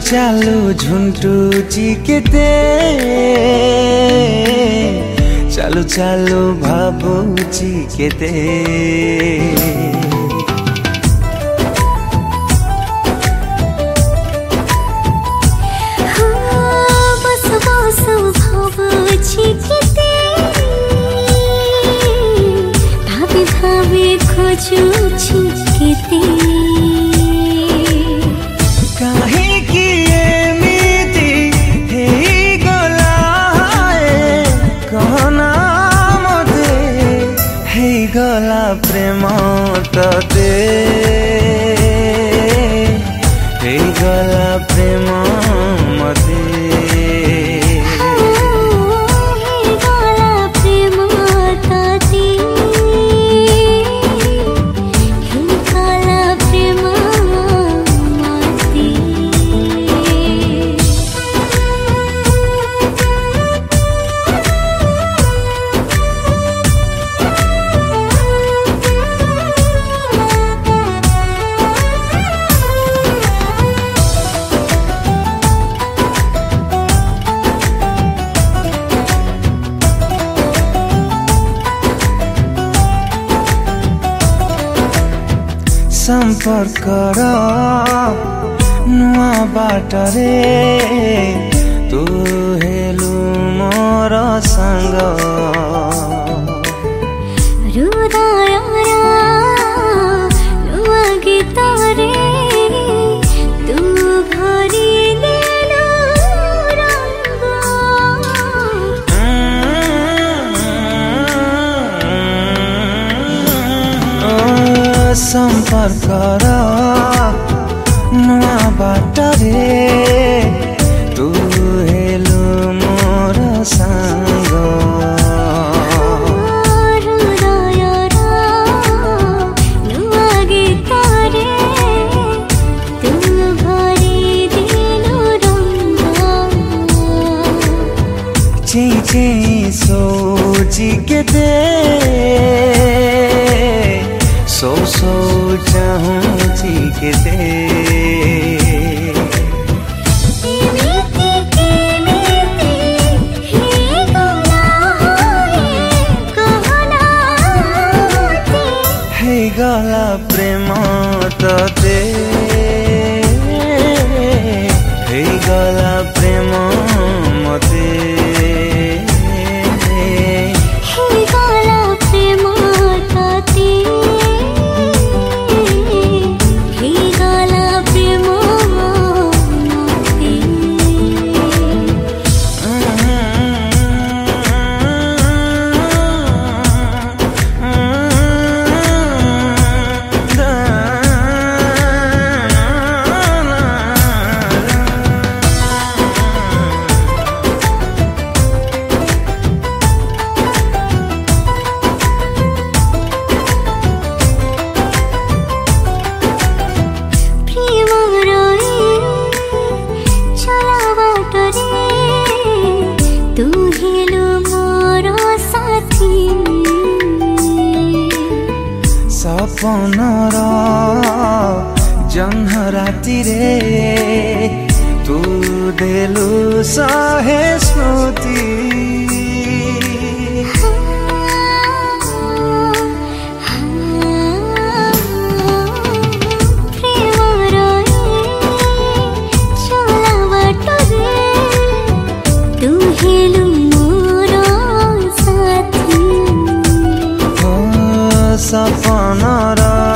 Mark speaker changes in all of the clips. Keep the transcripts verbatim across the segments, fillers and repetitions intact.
Speaker 1: ଚାଲୁ ଝୁଣ୍ଟୁଛି କେତେ, ଚାଲୁ ଚାଲୁ ଭାବୁଛି କେତେ।
Speaker 2: खोजुछि केते
Speaker 1: काहेकि एमिति हेई गला कहना मते हेई गला प्रेम तते हेई गला प्रेम मते। संपर्कर नुआ बाटरे तू हेलु मोर संग
Speaker 2: हृदय नुआ गीतरे तू भरी देलु रंग।
Speaker 1: संपर्कर नुआ बाटरे तू हेलु मोर संग
Speaker 2: हृदय नुआ गीतरे तू भरी देलु रंग।
Speaker 1: ची ची सोची केते सो सो चाहूँची केते हेई गला प्रेम तते हेई गला प्रेम मते। सपनर जन्ह राति रे तू देलु सहे स्मृति सपनर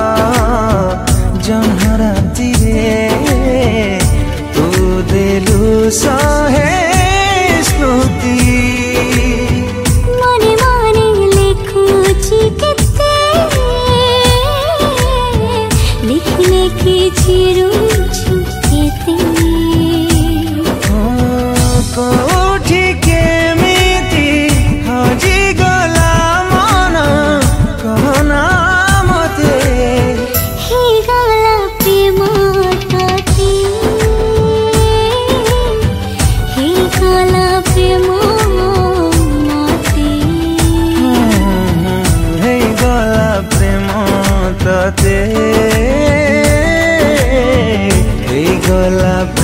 Speaker 1: जन्ह राति रे तू देलु सहे स्मृति
Speaker 2: मने मने लिखुछि केते लिख लिखि चिरुछि केते
Speaker 1: कोठी केमिति हजि गला मन कहना मते
Speaker 2: हेई गला प्रेम तते हेई गला प्रेम मते
Speaker 1: हेई गला प्रेम तते हेई गला